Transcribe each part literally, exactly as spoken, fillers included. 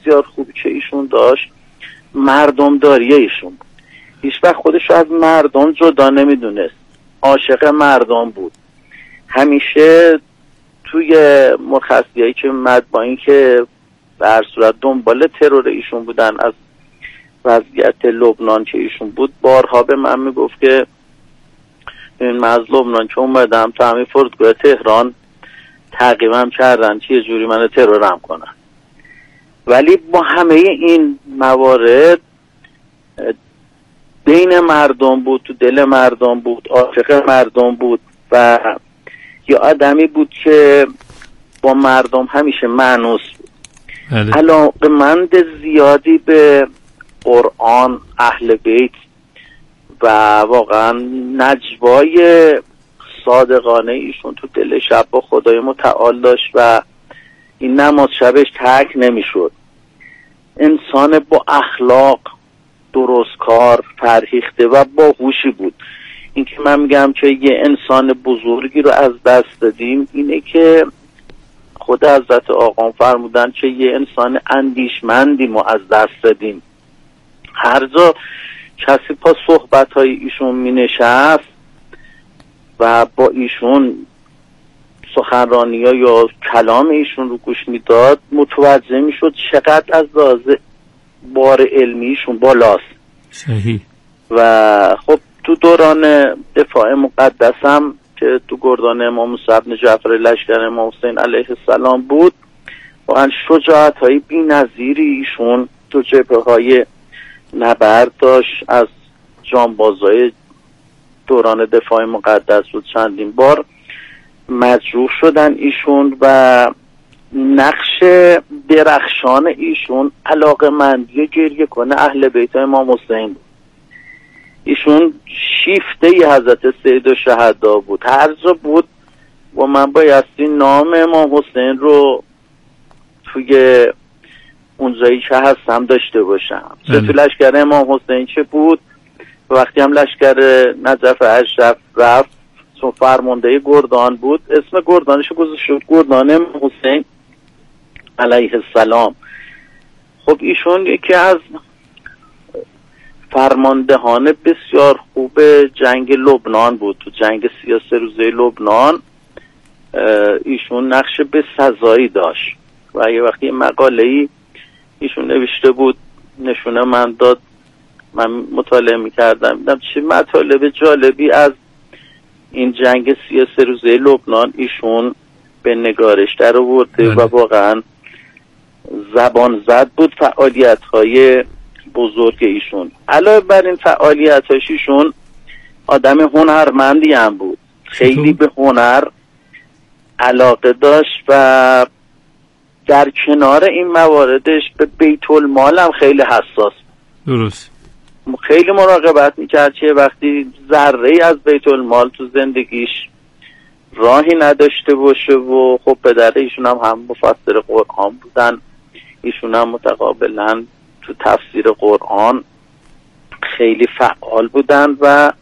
بسیار خوبی که ایشون داشت مردم داریه ایشون بود. هیچ وقت خودش از مردم جدا نمیدونست، عاشق مردم بود. همیشه توی مرخصیایی که مد با این که به هر صورت دنبال ترور ایشون بودن از وضعیت لبنان که ایشون بود، بارها به من میگفت که من از لبنان که اومدم تا همین فرودگاه تهران تعقیبم کردن که یه جوری من ترورم کنن. ولی با همه این موارد بین مردم بود، تو دل مردم بود، عاشق مردم بود و یه آدمی بود که با مردم همیشه مانوس بود. علاقه‌مند زیادی به قرآن، اهل بیت و واقعا نجوای صادقانه ایشون تو دل شب با خدای متعال داشت و این نماز شبش ترک نمیشد. انسان با اخلاق، درستکار، فرهیخته و باهوشی بود. این که من میگم که یه انسان بزرگی رو از دست دادیم اینه که خود حضرت آقا فرمودن که یه انسان اندیشمندی ما از دست دادیم. هر جا کسی پا صحبت های ایشون می نشست و با ایشون سخنرانی ها یا کلام ایشون رو گوش می داد متوجه می شد چقدر از لحاظ بار علمیشون بالاست. صحیح. و خب تو دوران دفاع مقدس هم که تو گردان امام موسی بن جعفر لشکر امام حسین علیه السلام بود، واقعا شجاعت های بی نظیری ایشون تو جبهه های نبرد داشت. از جانبازای دوران دفاع مقدس بود چندین بار مجروح شدن ایشون و نقش درخشان ایشون علاقه‌مندی گریه کنه اهل بیت امام حسین بود. ایشون شیفته ی حضرت سید الشهدا بود. هر جا بود و من بایستی نام امام حسین رو توی اونجایی که هستم داشته باشم. چه تو لشکر امام حسین چه بود، وقتی هم لشکر نجف اشرف رفت چون فرمانده گردان بود اسم گردانشو گذاشت شد گردان امام حسین علیه السلام. خب ایشون یکی از فرماندهان بسیار خوب جنگ لبنان بود. تو جنگ سی و سه روزه لبنان ایشون نقش به سزایی داشت و یه وقتی مقاله‌ای ایشون نوشته بود نشونه من داد، من مطالعه میکردم دیدم چه مطالب جالبی از این جنگ سی و سه روزه لبنان ایشون به نگارش در آورده و واقعا زبان زد بود فعالیت های بزرگ ایشون. علاوه بر این فعالیت هاش ایشون آدم هنرمندی هم بود، خیلی به هنر علاقه داشت و در کنار این مواردش به بیت المال هم خیلی حساس. درست. خیلی مراقبت میکرد که وقتی ذره از بیت المال تو زندگیش راهی نداشته باشه و خب پدر ایشون هم هم مفسر قرآن بودن، ایشون هم متقابلا تو تفسیر قرآن خیلی فعال بودن و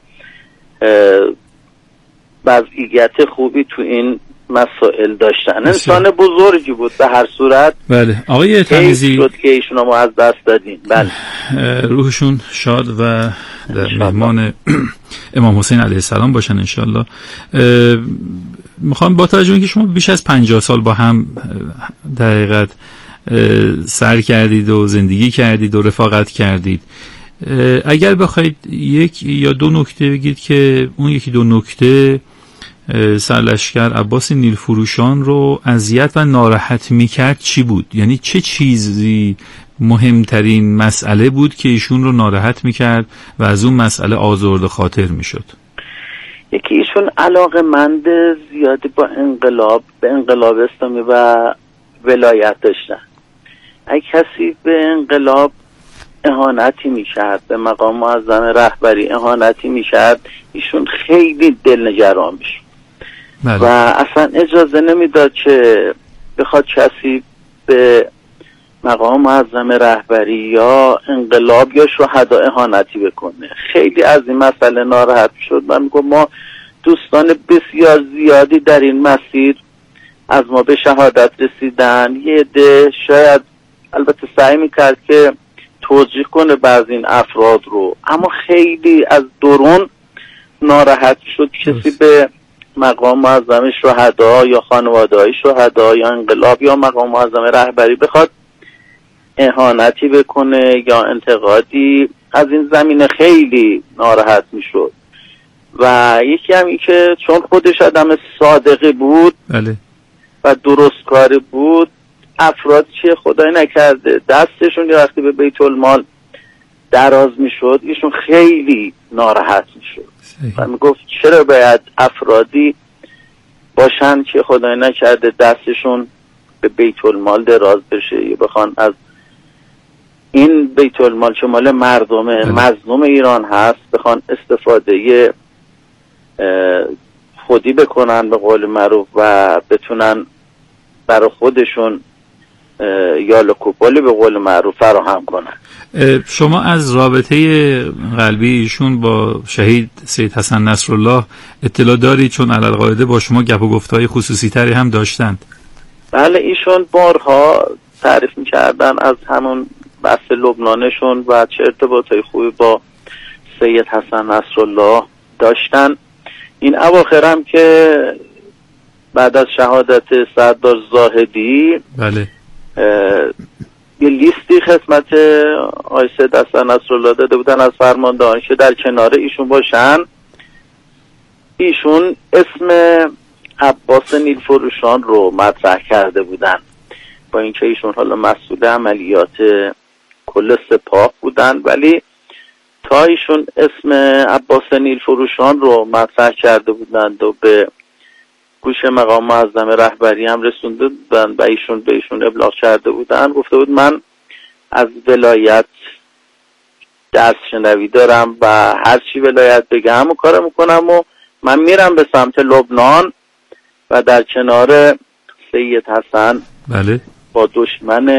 وضعیت خوبی تو این مسائل داشتن. انسان بزرگی بود به هر صورت. بله آقای تمیزی شد که ایشون ما از دست دادیم. بله روحشون شاد و در مهمان امام حسین علیه السلام باشن انشالله. میخوام با توجه اینکه شما بیش از پنجاه سال با هم در حقیقت سر کردید و زندگی کردید و رفاقت کردید، اگر بخواید یک یا دو نکته بگید که اون یکی دو نکته سرلشکر عباس نیلفروشان رو اذیت و ناراحت میکرد چی بود؟ یعنی چه چیزی مهمترین مسئله بود که ایشون رو ناراحت میکرد و از اون مسئله آزرده خاطر میشد؟ یکی ایشون علاقه‌مند زیادی با انقلاب به انقلاب اسلامی و ولایت داشتن. اگه کسی به انقلاب اهانتی میکرد، به مقام معظم رهبری اهانتی میکرد، ایشون خیلی دلنگران میشد و اصلا اجازه نمیداد که بخواد کسی به مقام معظم رهبری یا انقلاب یا شهدا اهانتی بکنه. خیلی از این مسئله ناراحت شد و میگم ما دوستان بسیار زیادی در این مسیر از ما به شهادت رسیدن. یه ده شاید البته سعی میکرد که توجیه کنه بعضی این افراد رو، اما خیلی از درون ناراحت شد کسی به مقام معظم شهدا یا خانواده های شهدا یا انقلاب یا مقام معظم رهبری بخواد اهانتی بکنه یا انتقادی. از این زمینه خیلی ناراحت میشد و یکی هم این که چون خودش آدم صادقی بود بله. و درست کاری بود، افراد چیه خدای نکرده دستشون وقتی به بیت المال دراز میشد ایشون خیلی ناراحت میشد و میگفت چرا باید افرادی باشن که خدای نکرده دستشون به بیت المال دراز بشه یا بخوان از این بیت المال که مال مردم مظلوم ایران هست بخوان استفاده خودی بکنن به قول معروف و بتونن برای خودشون یال کوپالی به قول معروف فراهم کنن. شما از رابطه قلبی ایشون با شهید سید حسن نصرالله اطلاع داری؟ چون علالقاعده با شما گپ و گفت‌های خصوصی تری هم داشتند. بله، ایشون بارها تعریف می‌کردن از همون بحث لبنانشون و چه ارتباطای خوبی با سید حسن نصرالله داشتن. این اواخر هم که بعد از شهادت سردار زاهدی بله یه لیستی خدمت آقای سید حسن نصرالله داده بودن از فرماندهان که در کنار ایشون باشن. ایشون اسم عباس نیلفروشان رو مطرح کرده بودن، با اینکه ایشون حالا مسئول عملیات کل سپاه بودن، ولی تا ایشون اسم عباس نیلفروشان رو مطرح کرده بودند و به گوش مقام معظم رهبری هم رسونده بودن و ایشون به ایشون ابلاغ کرده بودن، گفته بود من از ولایت درس شنوی دارم و هر چی ولایت بگه همون کار میکنم و من میرم به سمت لبنان و در کنار سید حسن بله با دشمن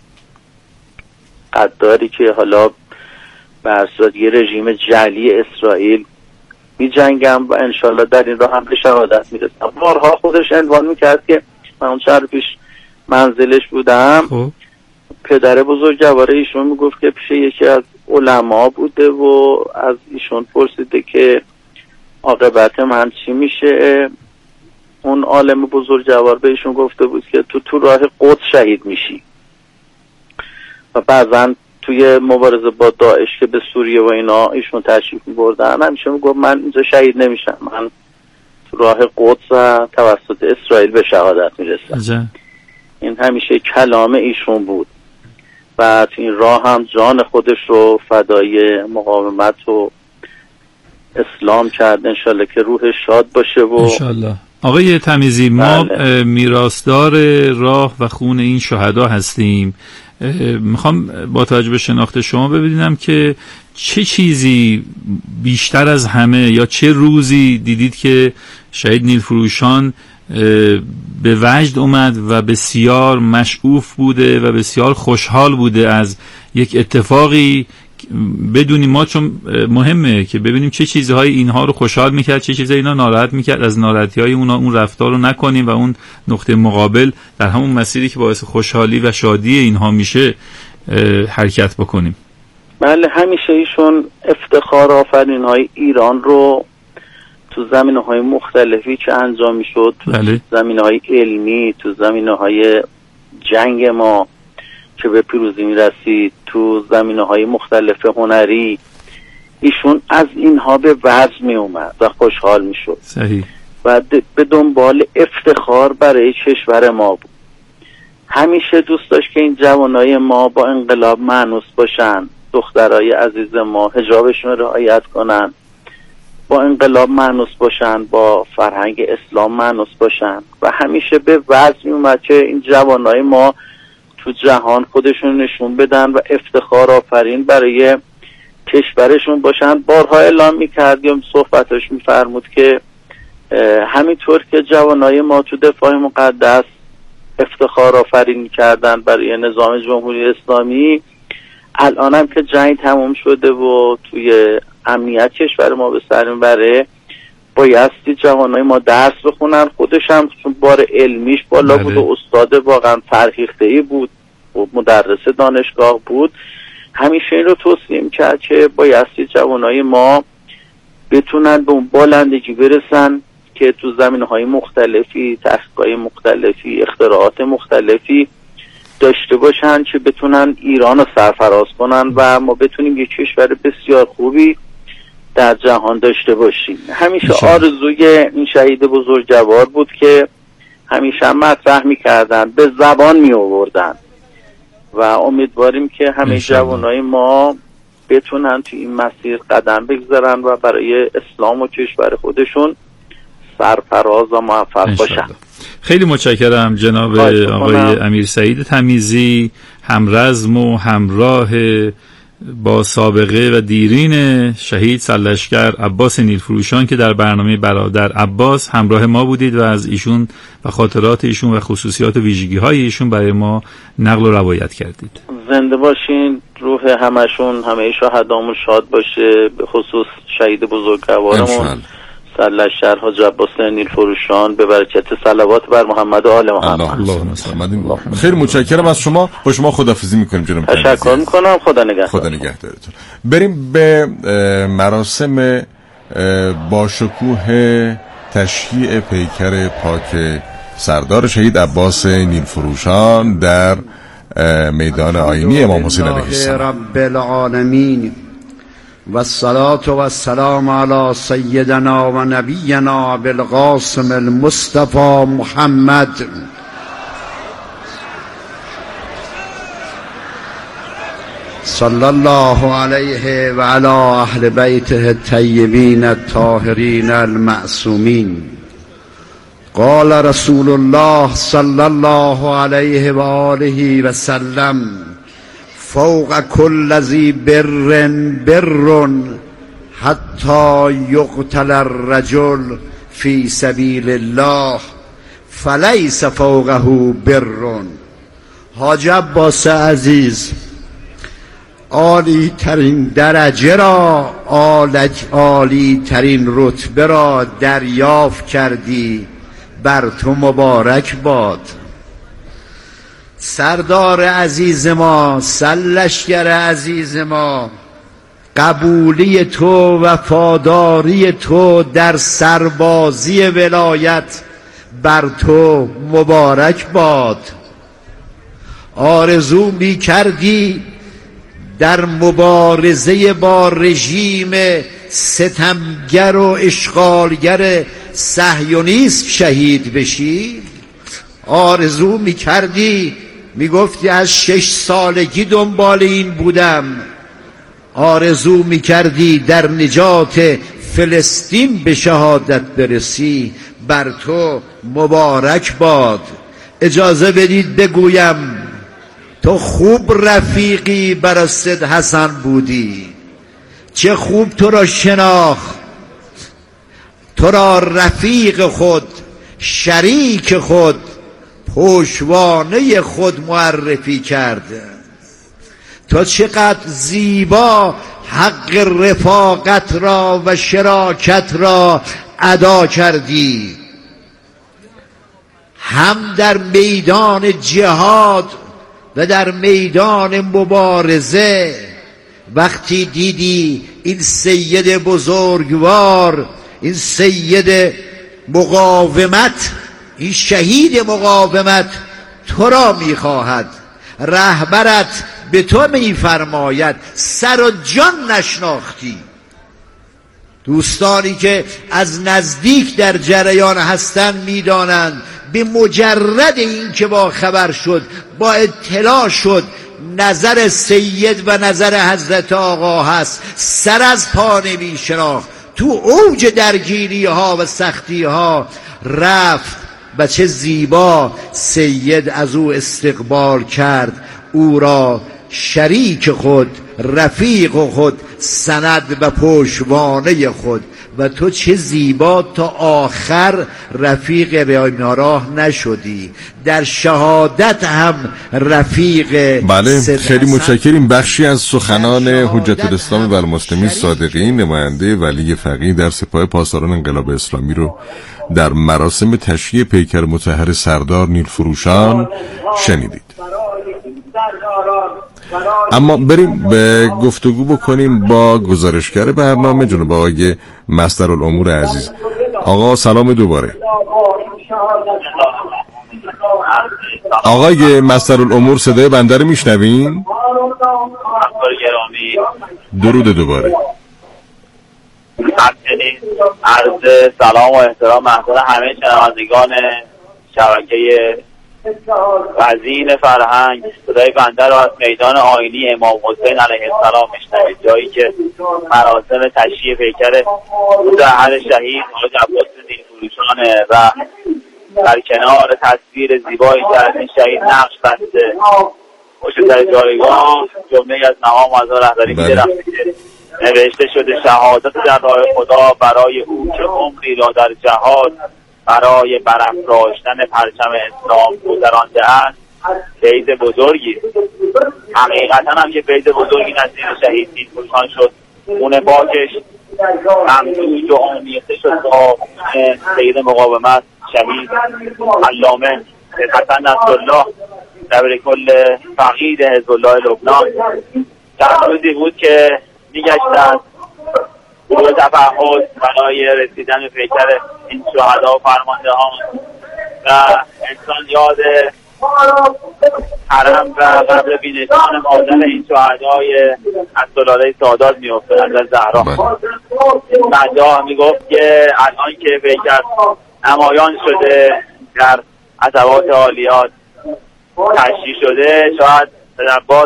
قداری که حالا به اساس یه رژیم جعلی اسرائیل می جنگم و انشالله در این راه هم به شهادت می رسم. بارها خودش عنوان می کرد که من اون چند پیش منزلش بودم خوب. پدر بزرگوار ایشون می گفت که پیش یکی از علما بوده و از ایشون پرسیده که عاقبت من چی میشه. اون عالم بزرگوار به ایشون گفته بود که تو تو راه قدس شهید میشی و بعضا توی مبارزه با داعش که به سوریه و اینا ایشون تشریف می‌بردن همیشه میگفت من اینجا شهید نمیشم، من تو راه قدس و توسط اسرائیل به شهادت میرسم. این همیشه کلام ایشون بود و تو این راه هم جان خودش رو فدای مقاومت و اسلام کرد. انشالله که روحش شاد باشه و انشالله. آقای تمیزی، ما بله. میراثدار راه و خون این شهدا هستیم. میخوام با توجه به شناخت شما ببینم که چه چیزی بیشتر از همه یا چه روزی دیدید که شهید نیلفروشان به وجد اومد و بسیار مشعوف بوده و بسیار خوشحال بوده از یک اتفاقی؟ بدونیم ما، چون مهمه که ببینیم چه چیزهایی اینها رو خوشحال میکرد، چه چیزهایی اینا ناراحت میکرد، از ناراحتی‌های اونا اون رفتار رو نکنیم و اون نقطه مقابل در همون مسیری که باعث خوشحالی و شادی اینها میشه حرکت بکنیم. بله، همیشه ایشون افتخار آفرین‌های ایران رو تو زمینه‌های مختلفی که انجام میشد، تو بله. زمینه‌های علمی، تو زمینه‌های جنگ ما که به پیروزی میرسید، تو زمینه‌های مختلف هنری، ایشون از اینها به وجد می اومد و خوشحال می شد. صحیح. و به دنبال افتخار برای کشور ما بود. همیشه دوست داشت که این جوانای ما با انقلاب مانوس باشن، دخترای عزیز ما حجابشون رو رعایت کنن، با انقلاب مانوس باشن، با فرهنگ اسلام مانوس باشن و همیشه به وجد می اومد که این جوانای ما تو جهان خودشون نشون بدن و افتخار آفرین برای کشورشون باشن. بارها اعلام میکرد یا صحبتش میفرمود که همینطور که جوانای ما تو دفاع مقدس افتخار آفرین کردن برای نظام جمهوری اسلامی، الان هم که جنگ تموم شده و توی امنیت کشور ما به سر میبره، بایستی جوانای ما درس بخونن. خودش هم چون بار علمیش بالا بود و استاد واقعا فرهیخته‌ای بود مدرس دانشگاه بود، همیشه این رو توصیه کرد که بایستی جوانای ما بتونن به اون بالندگی برسن که تو زمینه‌های مختلفی، تحقیقات مختلفی، اختراعات مختلفی داشته باشن که بتونن ایران رو سرفراز کنن و ما بتونیم یک کشور بسیار خوبی در جهان داشته باشیم. همیشه آرزوی این شهید بزرگوار بود که همیشه مطرح می‌کردن، به زبان می‌آوردن و امیدواریم که همه جوانای ما بتونن تو این مسیر قدم بگذارن و برای اسلام و کشور خودشون سرفراز و موفق باشن. خیلی متشکرم جناب آقای امیر سعید تمیزی، همرزم و همراه با سابقه و دیرین شهید سرلشکر عباس نیلفروشان که در برنامه برادر عباس همراه ما بودید و از ایشون و خاطرات ایشون و خصوصیات و ویژگی‌های ایشون برای ما نقل و روایت کردید. زنده باشین، روح همشون همه شهدامون شاد باشه، به خصوص شهید بزرگوارمون سرلشکر حاج عباس نیلفروشان، به برکت صلوات بر محمد و آل محمد. الله. خیلی متشکرم از شما. با شما خداحافظی میکنیم جناب. تشکر میکنم. خدا نگهدار. خدا نگهدارتون. بریم به مراسم با شکوه تشییع پیکر پاک سردار شهید عباس نیلفروشان در میدان آیینی امام حسین علیه السلام. رب العالمین و الصلاة و السلام علی سیدنا و نبینا بالقاسم المصطفى محمد صلی الله علیه و علی اهل بیته الطیبین الطاهرین المعصومین. قال رسول الله صلی الله علیه و آله و سلم: فوق كل ذی بر بر حتی یقتل الرجل فی سبیل الله فلیس فوقه بر. حاج عباس عزیز، عالی ترین درجه را، عالی ترین رتبه را دریافت کردی، بر تو مبارک باد. سردار عزیز ما، سرلشکر عزیز ما، قبولی تو، وفاداری تو در سربازی ولایت بر تو مبارک باد. آرزو می کردی در مبارزه با رژیم ستمگر و اشغالگر صهیونیسم شهید بشی. آرزو می کردی، می گفتی از شش سالگی دنبال این بودم. آرزو می کردی در نجات فلسطین به شهادت برسی، بر تو مبارک باد. اجازه بدید بگویم تو خوب رفیقی بر سید حسن بودی، چه خوب تو را شناخت، تو را رفیق خود، شریک خود، پشوانه خود معرفی کرده. تو چقدر زیبا حق رفاقت را و شراکت را ادا کردی، هم در میدان جهاد و در میدان مبارزه. وقتی دیدی این سید بزرگوار، این سید مقاومت، این شهید مقاومت تو را میخواهد، رهبرت به تو میفرماید، سر و جان نشناختی. دوستانی که از نزدیک در جریان هستند میدانند به مجرد این که با خبر شد، با اطلاع شد نظر سید و نظر حضرت آقا هست، سر از پا نمی شناخت. تو اوج درگیری ها و سختی ها رفت و چه زیبا سید از او استقبال کرد، او را شریک خود، رفیق خود، سند و پشتوانه خود. و تو چه زیبا تا آخر رفیق راه نشدی، در شهادت هم رفیق. بله، خیلی متشکریم. بخشی از سخنان حجت الاسلام و المسلمین صادقین، نماینده ولی فقیه در سپاه پاسداران انقلاب اسلامی رو در مراسم تشییع پیکر مطهر سردار نیلفروشان شنیدید. اما بریم به گفتگو بکنیم با گزارشگر برنامه جناب آقای مصدرالامور عزیز. آقا سلام دوباره. آقای مصدرالامور صدای بنده رو میشنوین؟ درود دوباره. همچنین عرض سلام و احترام محضر همه شنوندگان شبکه وزین فرهنگ. صدای بنده رو از میدان آیینی امام حسین علیه السلام میشنوید، جایی که مراسم تشییع پیکر مطهر شهید حاج عباس نیلفروشانه و در کنار تصویر زیبایی که از این شهید نقش بسته پشت سر جایگاه جمله از نوام از رهبری درخته که نوشته شده شهادت در راه خدا برای او که عمری را در جهاد برای برافراشتن پرچم اسلام گذرانده است فیض بزرگی. حقیقتا هم که فیض بزرگی نصیب شهید نیلفروشان شد. خون پاکش ممزوج و آمیخته شد با سید مقاومت شهید علامه حسن نصرالله دبیر کل فقید حزب الله لبنان. چند روزی بود که میگشتن گروه تفحص برای رسیدن به پیکر این شهدا و فرماندهان و انسان یاد حرم و قبر بینشان مادر این شهدای از سلاله سادات میفته از زهرا. بعدا میگفت که الان که پیکر نمایان شده در عصبات عالیات تشییع شده شاید عباس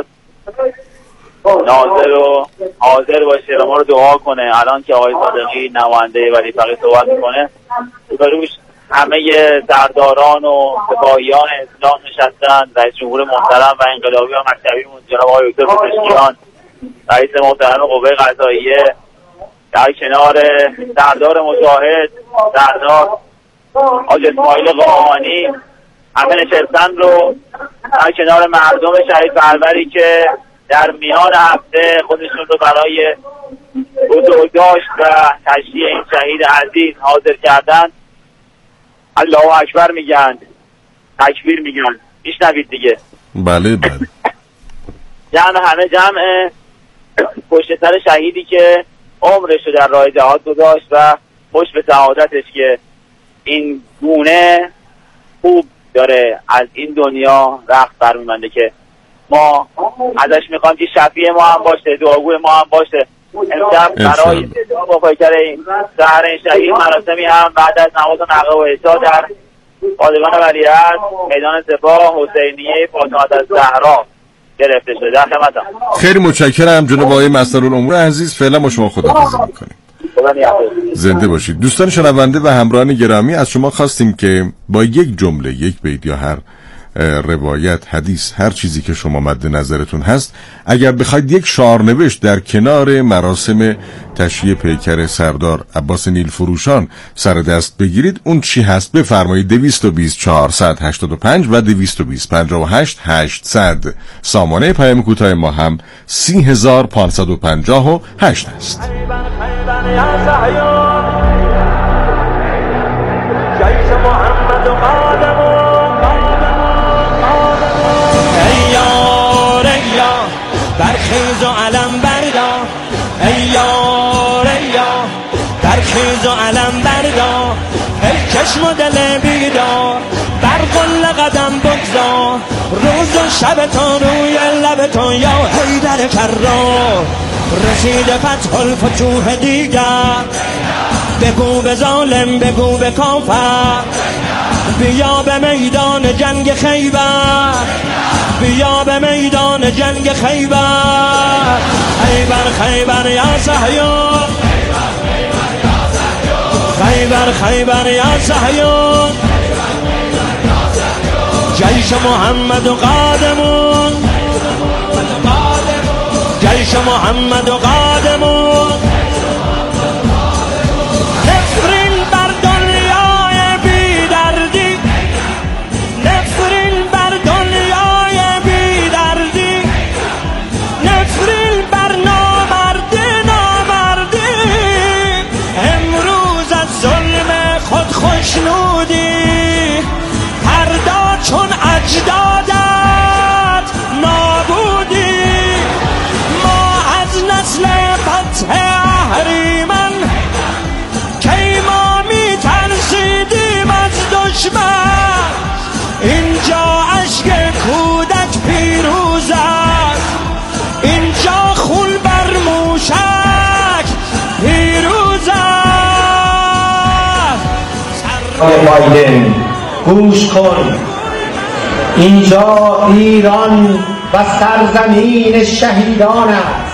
ناظر و حاضر باشه و ما رو دعا کنه. الان که آقای صادقی نماینده ولی فقیه صحبت میکنه روش همه سرداران و سپاهیان اسلام نشستن، رئیس جمهور محترم و انقلابی و مکتبیمون جناب آقای دکتر پزشکیان رئیس محترم قوه قضاییه در کنار سردار مجاهد سردار حاج اسماعیل قائمانی همه نشستن رو در کنار مردم شهید پروری که در میان هفته خودشون رو برای بزرگداشت و تشییع این شهید عزیز حاضر کردن الله اکبر میگن، تکبیر میگن. میشنوید دیگه؟ بله بله. جمع همه جمع پشت سر شهیدی که عمرش رو در راه جهاد گذاشت و خوش به سعادتش که این گونه خوب داره از این دنیا رخت برمی‌بنده که ما ازش میخوام که شفیع ما هم باشه، دعاگوی ما هم باشه. امشب برای با پیکر این سحر این شهید مراسمی هم بعد از نماز نقه و عشا در پادگان ولیعصر میدان سپاه حسینیه فاطمه الزهرا گرفته شده. در خدمتم. خیلی متشکرم جناب آقای مصدرالامور عزیز. فعلا ما شما خداحافظی می‌کنیم. زنده باشید. دوستان شنونده و همراهان گرامی، از شما خواستیم که با یک جمله، یک بیت یا هر روایت، حدیث، هر چیزی که شما مد نظرتون هست، اگر بخواید یک شعارنوشت در کنار مراسم تشییع پیکر سردار عباس نیلفروشان سر دست بگیرید، اون چی هست بفرمایید. دویست و بیست چهارصد هشتاد و پنج و دویست و بیست پنجاه و هشت هشتصد. سامانه پیام کوتاه ما هم سی هزار پانصد و پنجاه و هشت است. برخیز و علم بردار ای یار ای یار، برخیز و علم بردار ای چشم و دل بیدار، بر قل قدم بگذار روز و شبتان روی لبتان یا حیدر کرار. رسید فتح الفتوح دیگر، بگو به ظالم بگو به کافر، بیا به میدان جنگ خیبر، بیا به میدان جنگ خیبر. خیبر خیبر یا صهیون، خیبر خیبر یا صهیون، جیش محمد و قادمون، جیش محمد و قادمون. نفرین بر دنیای بی دردی، نفرین بر دنیای بی دردی، نفرین بر نامردی نامردی. امروز از ظلم خود خوشنودی، فردا چون اجدادت بایدن گوش کن، اینجا ایران و سرزمین شهیدان است.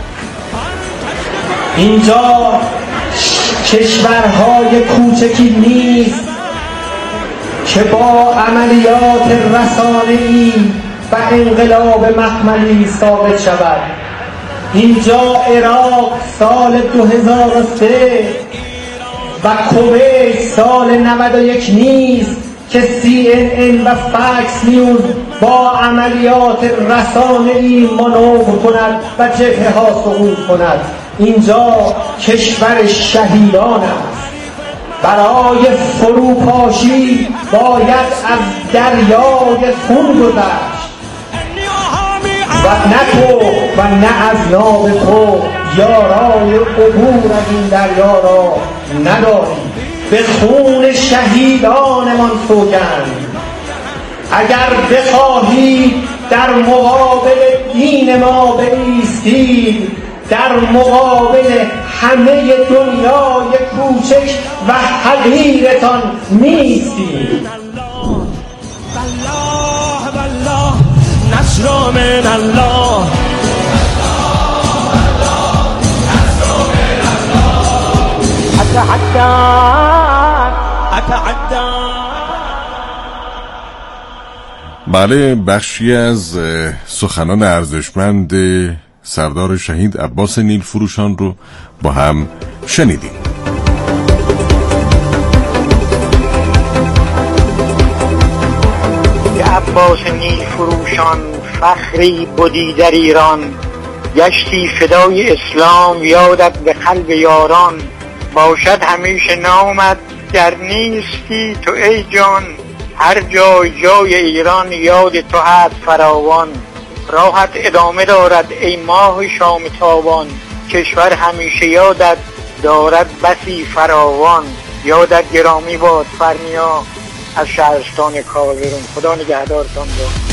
اینجا کشورهای کوچکی نیست که با عملیات رسانه‌ای و انقلاب مخملی ثابت شود. اینجا عراق سال دو هزار و سه و کویت سال نود و یک نیست که سی ان ان و فاکس نیوز با عملیات رسانه‌ای مانور کند و جبهه ها سقوط کند. اینجا کشور شهیدان است. برای فروپاشی باید از دریای خون گذشت و نه تو و نه از نام تو یارای عبور از این دریا را نداری. به خون شهیدانمان سوگند. اگر بخواهید در مقابل دین ما بایستید، در مقابل همه دنیای کوچک و حقیرتان نیستید. والله والله نصر من الله، اتعدى اتعدى. بله، بخشی از سخنان ارزشمند سردار شهید عباس نیلفروشان رو با هم شنیدیم. عباس نیلفروشان فخری بودی در ایران، گشتی فدای اسلام یادت به قلب یاران. باشد همیشه نامت در نیستی تو ای جان، هر جای جای ایران یاد تو هست فراوان. راحت ادامه دارد ای ماه شام تابان، کشور همیشه یادت دارد بسی فراوان. یادت گرامی باد فرمیا از شهرستان کاوه‌رون. خدا نگهدارتان باد.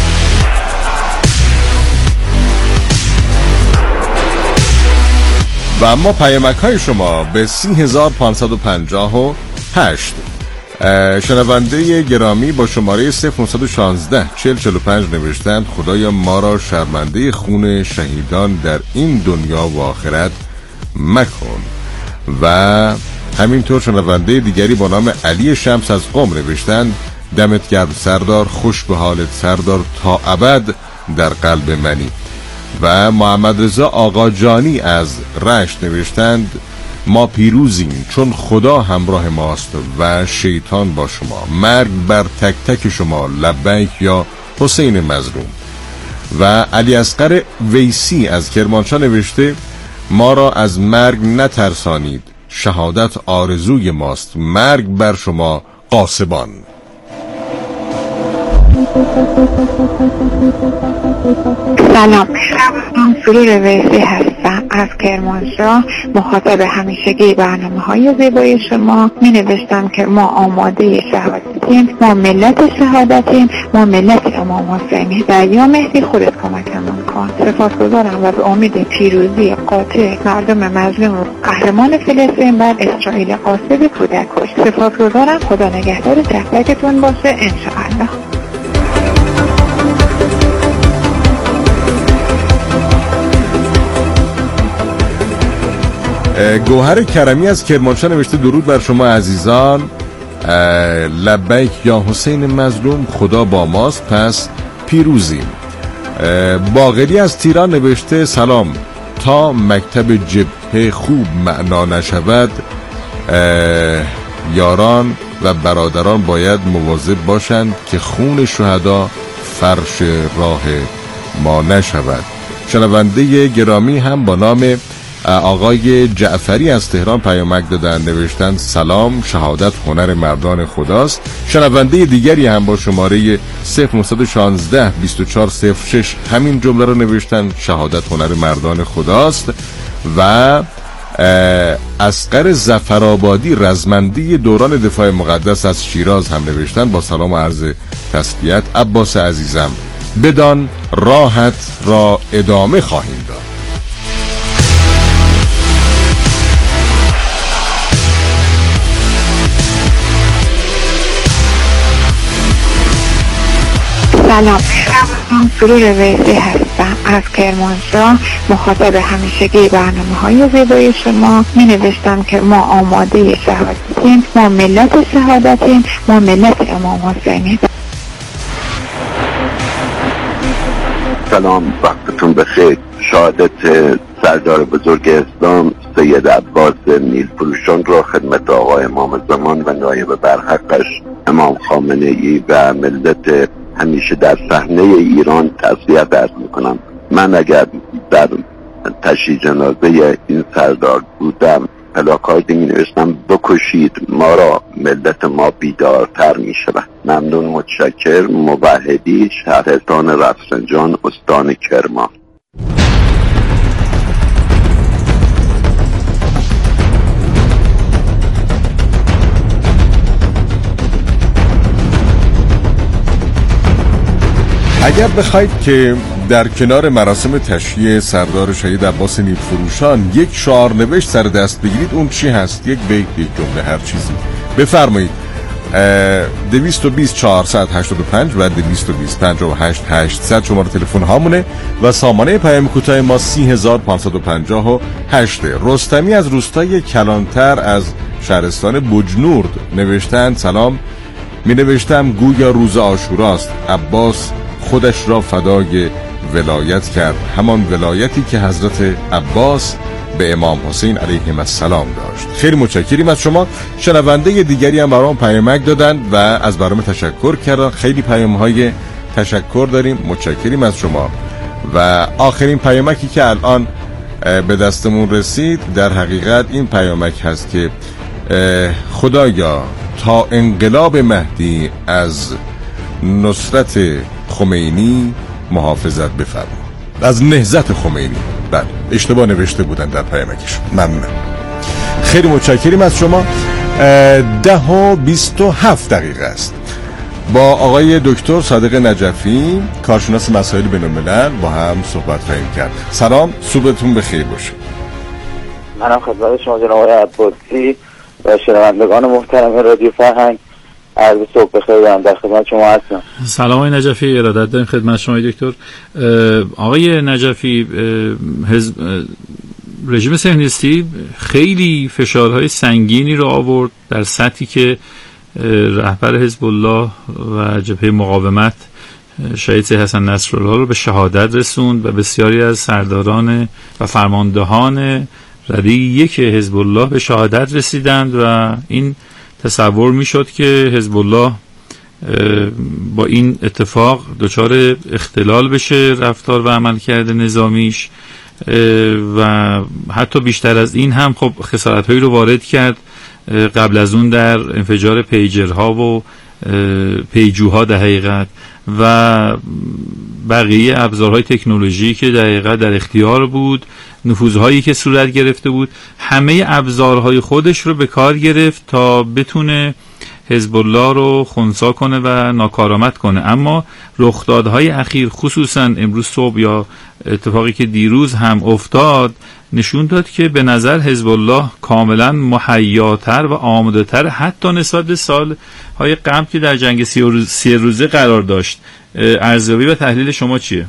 و اما پیامک های شما به سی هزار پانصد و پنجاه و هشت. شنونده گرامی با شماره صفر نهصد و شانزده چهل چهل و پنج نوشتند خدایا ما را شرمنده خون شهیدان در این دنیا و آخرت مکن. و همینطور شنونده دیگری با نام علی شمس از قم نوشتند دمت گرم سردار، خوش به حالت سردار، تا ابد در قلب منی. و محمد رضا آقا جانی از رشت نوشتند ما پیروزیم چون خدا همراه ماست و شیطان با شما. مرگ بر تک تک شما، لبیک یا حسین مظلوم. و علی اصغر ویسی از کرمانشاه نوشته ما را از مرگ نترسانید، شهادت آرزوی ماست، مرگ بر شما غاصبان. سلام، من سرور ویسی هستم از کرمانشاه. مخاطب همیشگی برنامه های زیبای شما می نوشتم که ما آماده شهادتیم، ما ملت شهادتیم، ما ملت امام حسینی. در یا مهدی خودت کمکمون کن. سپاسگزارم و به امید پیروزی قاطع مردم مظلوم و قهرمان فلسطین بر اسرائیل غاصب کودک کش. سپاسگزارم. خدا نگهدار تک تکتون باشه انشاءالله. گوهر کرمی از کرمانشاه نوشته درود بر شما عزیزان، لبیک یا حسین مظلوم، خدا با ماست پس پیروزیم. باقری از تیران نوشته سلام، تا مکتب جبهه خوب معنا نشود یاران و برادران باید مواظب باشند که خون شهدا فرش راه ما نشود. شنونده گرامی هم با نام آقای جعفری از تهران پیامک دادن، نوشتن سلام، شهادت هنر مردان خداست. شنونده دیگری هم با شماره صفر نهصد و شانزده بیست و چهار صفر شش همین جمله رو نوشتن، شهادت هنر مردان خداست. و اصغر ظفرآبادی رزمنده دوران دفاع مقدس از شیراز هم نوشتن با سلام و عرض تسلیت. عباس عزیزم بدان راحت را ادامه خواهیم داد. سلام، من سرور ویسی هستم از کرمانشاه. مخاطب همیشگی برنامه های زیبای شما. می نوشتم که ما آماده شهادتیم، ما ملت شهادتیم، ما ملت امام حسینی. سلام، وقتتون بخیر. شهادت سردار بزرگ اسلام سید عباس نیل فروشان را خدمت آقای امام زمان و نایب برحقش امام خامنه ای و ملت همیشه در صحنه ایران تسلیت عرض میکنم. من اگر در تشییع جنازه این سردار بودم پلاکارد می نوشتم بکشید ما را، ملت ما بیدارتر می شود. ممنون، متشکر. موحدی، شهرستان رفسنجان، استان کرمان. اگر بخواید که در کنار مراسم تشییع سردار شهید عباس نیل فروشان یک شعار نوشت سر دست بگیرید، اون چی هست؟ یک بیت، یک جمله، هر چیزی بفرمایید. دویست و بیست چهارصد و هشتاد و پنج و دویست و بیست پنجاه و هشت هشتصد شماره تلفن هامونه و سامانه پیام کوتاه ما سی هزار و پانصد و پنجاه و هشت. رستمی از روستای کلانتر از شهرستان بجنورد نوشتن سلام، می نوشتم گویا روز عاشوراست، عباس خودش را فدای ولایت کرد، همان ولایتی که حضرت عباس به امام حسین علیه السلام داشت. خیلی متشکریم از شما. شنونده دیگری هم برام پیامک دادن و از برنامه تشکر کردن. خیلی پیام‌های تشکر داریم، متشکریم از شما. و آخرین پیامکی که الان به دستمون رسید در حقیقت این پیامک هست که خدایا تا انقلاب مهدی از نصرت خمینی محافظت بفرما. از نهضت خمینی. بله، اشتباه نوشته بودن در پیامکش. ممنون. خیلی متشکریم از شما. ده و بیست و هفت دقیقه است. با آقای دکتر صادق نجفی، کارشناس مسائل بین‌الملل، با هم صحبت خواهیم کرد. سلام، صبحتون بخیر باشه. منم خدمت شما جناب آقای عباسی و شنوندگان محترم رادیو فرهنگ عرض صبح بخیر دارم. در خدمت شما هستم. سلام آقای نجفی، ارادت داریم خدمت شما دکتر. آقای نجفی، حزب رژیم صهیونیستی خیلی فشارهای سنگینی رو آورد در سطحی که رهبر حزب الله و جبهه مقاومت شهید سید حسن نصرالله رو به شهادت رسوند و بسیاری از سرداران و فرماندهان رده یک حزب الله به شهادت رسیدند و این تصور میشد که حزب الله با این اتفاق دچار اختلال بشه رفتار و عملکرد نظامیش و حتی بیشتر از این هم خب خسارت‌هایی رو وارد کرد قبل از اون در انفجار پیجرها و پیجوها در حقیقت و بقیه ابزارهای تکنولوژی که در حقیقت در اختیار بود، نفوذهایی که صورت گرفته بود، همه ابزارهای خودش رو به کار گرفت تا بتونه حزب الله رو خنثی کنه و ناکارآمد کنه. اما رخدادهای اخیر خصوصا امروز صبح یا اتفاقی که دیروز هم افتاد نشون داد که به نظر حزب الله کاملا مهیاتر و آماده‌تر حتی نسبت به سالهای قبل که در جنگ سی روزه قرار داشت. ارزیابی و تحلیل شما چیه؟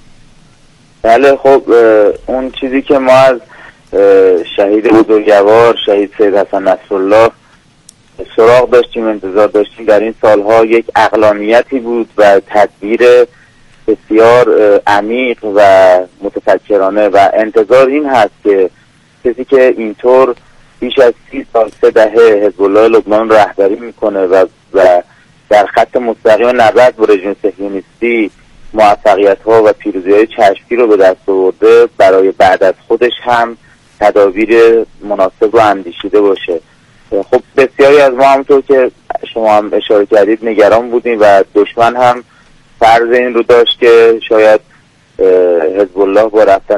بله، خب اون چیزی که ما از شهید بزرگوار شهید سید حسن نصرالله سراغ داشتیم، انتظار داشتیم در این سالها یک عقلانیتی بود و تدبیر بسیار عمیق و متفکرانه و انتظار این هست که کسی که اینطور بیش از سی سال سه دهه حزب الله لبنان رهبری میکنه و و در خط مستقیم نبرد با رژیم صهیونیستی موفقیت ها و پیروزی های چشمگیر رو به دست آورده، برای بعد از خودش هم تدابیر مناسب و اندیشیده باشه. خب بسیاری از ما همونطور که شما هم اشاره کردید نگران بودیم و دشمن هم فرض این رو داشت که شاید حزب الله با رفتن